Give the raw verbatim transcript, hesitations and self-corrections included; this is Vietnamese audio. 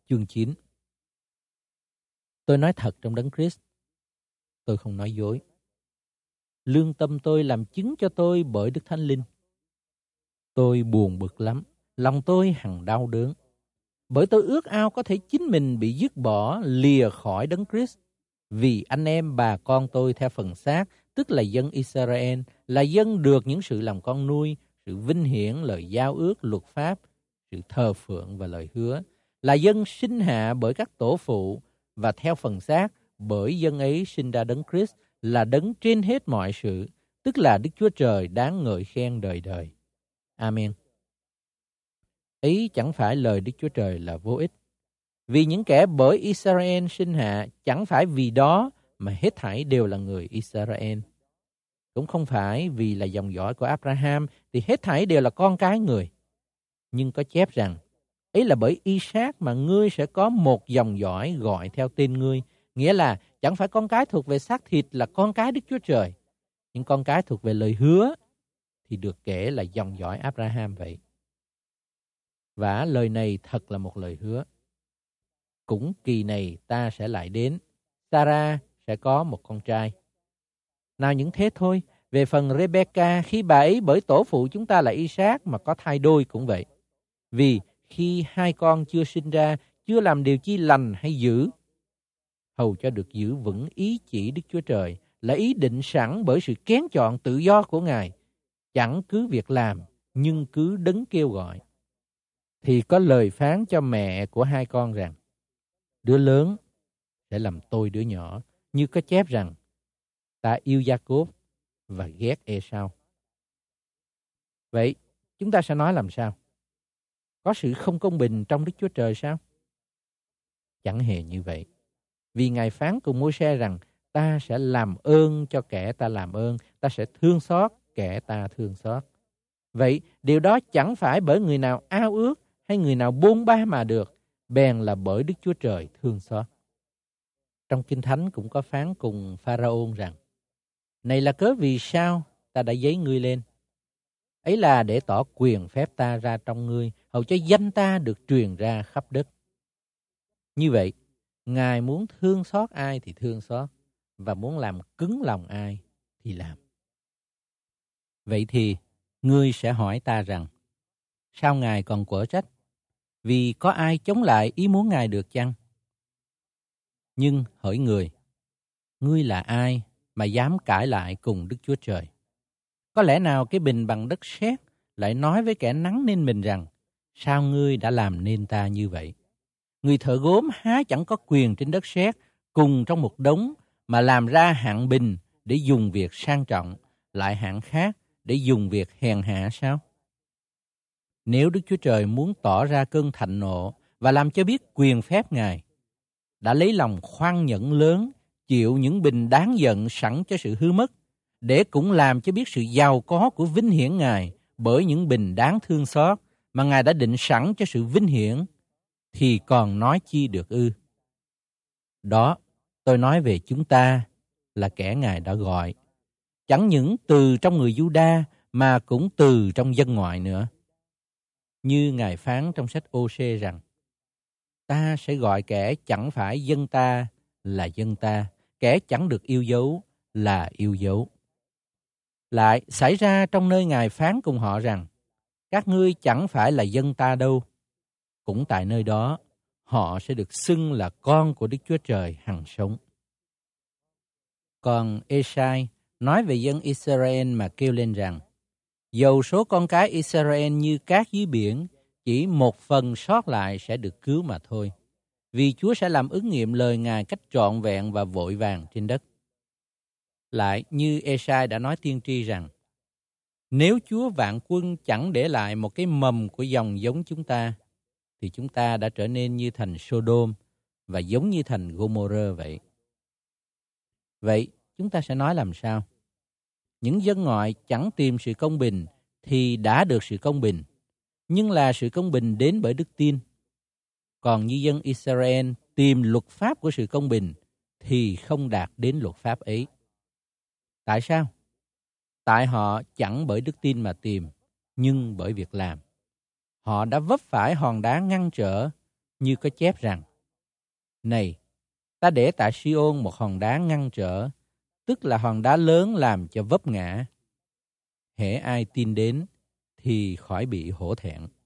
Chương chín. Tôi nói thật trong Đấng Christ, tôi không nói dối. Lương tâm tôi làm chứng cho tôi bởi Đức Thánh Linh. Tôi buồn bực lắm, lòng tôi hằng đau đớn. Bởi tôi ước ao có thể chính mình bị dứt bỏ, lìa khỏi Đấng Christ. Vì anh em bà con tôi theo phần xác, tức là dân Israel, là dân được những sự làm con nuôi, sự vinh hiển, lời giao ước, luật pháp, sự thờ phượng và lời hứa, là dân sinh hạ bởi các tổ phụ và theo phần xác bởi dân ấy sinh ra Đấng Christ, là Đấng trên hết mọi sự, tức là Đức Chúa Trời đáng ngợi khen đời đời. Amen. Ấy chẳng phải lời Đức Chúa Trời là vô ích. Vì những kẻ bởi Israel sinh hạ, chẳng phải vì đó mà hết thảy đều là người Israel. Cũng không phải vì là dòng dõi của Abraham thì hết thảy đều là con cái người. Nhưng có chép rằng, ấy là bởi Isaac mà ngươi sẽ có một dòng dõi gọi theo tên ngươi. Nghĩa là chẳng phải con cái thuộc về xác thịt là con cái Đức Chúa Trời. Nhưng con cái thuộc về lời hứa thì được kể là dòng dõi Abraham vậy. Và lời này thật là một lời hứa. Cũng kỳ này ta sẽ lại đến, Sarah sẽ có một con trai. Nào những thế thôi, về phần Rebecca, khi bà ấy bởi tổ phụ chúng ta là Isaac mà có thai đôi cũng vậy. Vì khi hai con chưa sinh ra, chưa làm điều chi lành hay dữ, hầu cho được giữ vững ý chỉ Đức Chúa Trời, là ý định sẵn bởi sự kén chọn tự do của Ngài, chẳng cứ việc làm, nhưng cứ đấng kêu gọi. Thì có lời phán cho mẹ của hai con rằng, đứa lớn sẽ làm tôi đứa nhỏ, như có chép rằng, ta yêu Gia-cốp và ghét Ê-sau. Vậy, chúng ta sẽ nói làm sao? Có sự không công bình trong Đức Chúa Trời sao? Chẳng hề như vậy. Vì Ngài phán cùng Môi-se rằng, ta sẽ làm ơn cho kẻ ta làm ơn, ta sẽ thương xót kẻ ta thương xót. Vậy, điều đó chẳng phải bởi người nào ao ước hay người nào bôn ba mà được, bèn là bởi Đức Chúa Trời thương xót. Trong Kinh Thánh cũng có phán cùng Pharaon rằng, này là cớ vì sao ta đã dấy ngươi lên? Ấy là để tỏ quyền phép ta ra trong ngươi, hầu cho danh ta được truyền ra khắp đất. Như vậy, Ngài muốn thương xót ai thì thương xót, và muốn làm cứng lòng ai thì làm. Vậy thì, ngươi sẽ hỏi ta rằng, sao Ngài còn quở trách? Vì có ai chống lại ý muốn Ngài được chăng? Nhưng hỡi người, ngươi là ai mà dám cãi lại cùng Đức Chúa Trời? Có lẽ nào cái bình bằng đất sét lại nói với kẻ nắng nên mình rằng, sao ngươi đã làm nên ta như vậy? Người thợ gốm há chẳng có quyền trên đất sét cùng trong một đống mà làm ra hạng bình để dùng việc sang trọng, lại hạng khác để dùng việc hèn hạ sao? Nếu Đức Chúa Trời muốn tỏ ra cơn thạnh nộ và làm cho biết quyền phép Ngài, đã lấy lòng khoan nhẫn lớn, chịu những bình đáng giận sẵn cho sự hư mất, để cũng làm cho biết sự giàu có của vinh hiển Ngài bởi những bình đáng thương xót mà Ngài đã định sẵn cho sự vinh hiển, thì còn nói chi được ư? Đó, tôi nói về chúng ta là kẻ Ngài đã gọi, chẳng những từ trong người Giu-đa mà cũng từ trong dân ngoại nữa. Như Ngài phán trong sách Ô-sê rằng, ta sẽ gọi kẻ chẳng phải dân ta là dân ta, kẻ chẳng được yêu dấu là yêu dấu. Lại xảy ra trong nơi Ngài phán cùng họ rằng, các ngươi chẳng phải là dân ta đâu. Cũng tại nơi đó, họ sẽ được xưng là con của Đức Chúa Trời hằng sống. Còn Ê-sai nói về dân Israel mà kêu lên rằng, dầu số con cái Israel như cát dưới biển, chỉ một phần sót lại sẽ được cứu mà thôi. Vì Chúa sẽ làm ứng nghiệm lời Ngài cách trọn vẹn và vội vàng trên đất. Lại như Ê-sai đã nói tiên tri rằng, nếu Chúa vạn quân chẳng để lại một cái mầm của dòng giống chúng ta, thì chúng ta đã trở nên như thành Sodom và giống như thành Gomorrah vậy. Vậy, chúng ta sẽ nói làm sao? Những dân ngoại chẳng tìm sự công bình thì đã được sự công bình, nhưng là sự công bình đến bởi đức tin. Còn như dân Israel tìm luật pháp của sự công bình thì không đạt đến luật pháp ấy. Tại sao? Tại họ chẳng bởi đức tin mà tìm, nhưng bởi việc làm. Họ đã vấp phải hòn đá ngăn trở, Như có chép rằng, này, ta để tại Si-ôn một hòn đá ngăn trở, tức là hòn đá lớn làm cho vấp ngã. Hễ ai tin đến thì khỏi bị hổ thẹn.